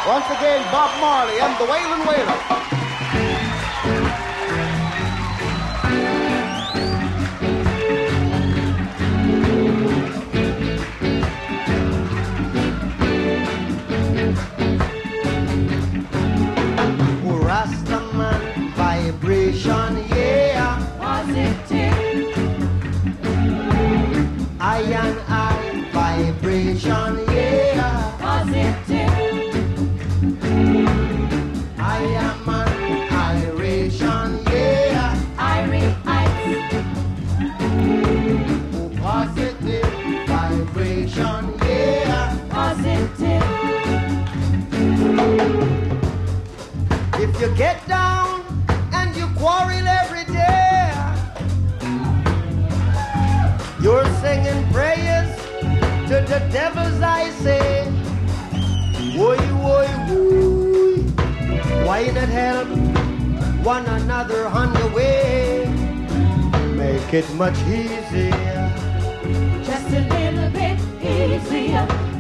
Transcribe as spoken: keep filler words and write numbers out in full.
Once again, Bob Marley and the Wailin' Wailers. Rastaman vibration, yeah. Positive. I and I vibration, yeah. Positive. I am an iration, yeah. Irie ice. Oh, positive vibration, yeah. Positive. If you get down and you quarrel every day, you're singing prayers to the devils, I say. Woy, woy, woy. Why not help one another on the way? Make it much easier. Just a little bit easier.